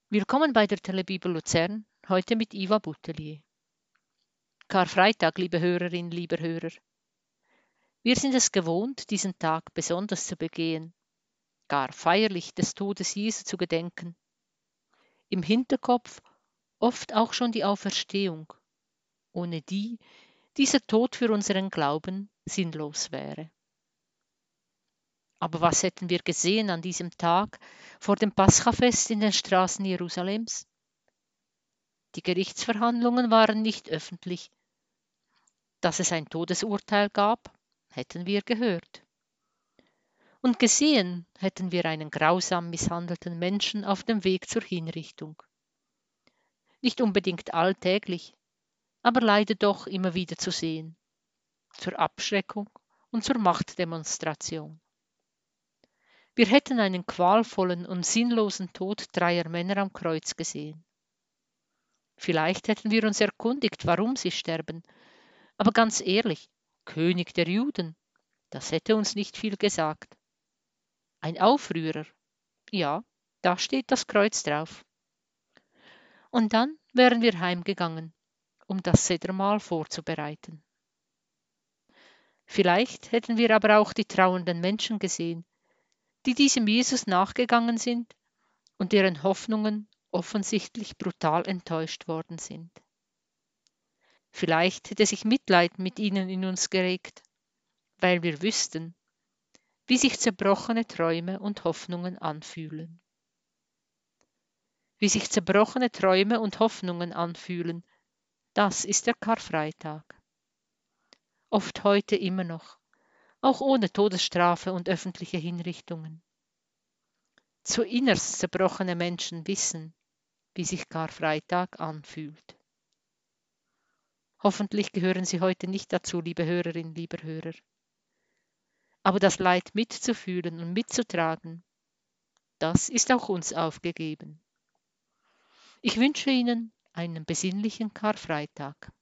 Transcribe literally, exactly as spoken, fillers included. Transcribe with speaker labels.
Speaker 1: Willkommen bei der Telebibel Luzern, heute mit Iva Boutelier. Karfreitag, liebe Hörerinnen, lieber Hörer. Wir sind es gewohnt, diesen Tag besonders zu begehen, gar feierlich des Todes Jesu zu gedenken. Im Hinterkopf oft auch schon die Auferstehung, ohne die dieser Tod für unseren Glauben sinnlos wäre. Aber was hätten wir gesehen an diesem Tag vor dem Paschafest in den Straßen Jerusalems? Die Gerichtsverhandlungen waren nicht öffentlich. Dass es ein Todesurteil gab, hätten wir gehört. Und gesehen hätten wir einen grausam misshandelten Menschen auf dem Weg zur Hinrichtung. Nicht unbedingt alltäglich, aber leider doch immer wieder zu sehen. Zur Abschreckung und zur Machtdemonstration. Wir hätten einen qualvollen und sinnlosen Tod dreier Männer am Kreuz gesehen. Vielleicht hätten wir uns erkundigt, warum sie sterben, aber ganz ehrlich, König der Juden, das hätte uns nicht viel gesagt. Ein Aufrührer, ja, da steht das Kreuz drauf. Und dann wären wir heimgegangen, um das Sedermahl vorzubereiten. Vielleicht hätten wir aber auch die trauernden Menschen gesehen, die diesem Jesus nachgegangen sind und deren Hoffnungen offensichtlich brutal enttäuscht worden sind. Vielleicht hätte sich Mitleid mit ihnen in uns geregt, weil wir wüssten, wie sich zerbrochene Träume und Hoffnungen anfühlen. Wie sich zerbrochene Träume und Hoffnungen anfühlen, das ist der Karfreitag. Oft heute immer noch, auch ohne Todesstrafe und öffentliche Hinrichtungen. Zu innerst zerbrochene Menschen wissen, wie sich Karfreitag anfühlt. Hoffentlich gehören Sie heute nicht dazu, liebe Hörerinnen, lieber Hörer. Aber das Leid mitzufühlen und mitzutragen, das ist auch uns aufgegeben. Ich wünsche Ihnen einen besinnlichen Karfreitag.